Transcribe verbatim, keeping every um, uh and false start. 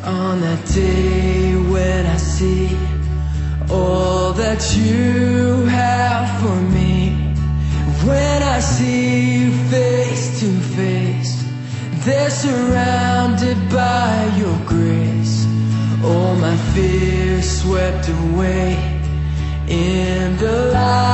On that day when I see all that you have for me, when I see you face to face, they're surrounded by your grace. All my fears swept away in the light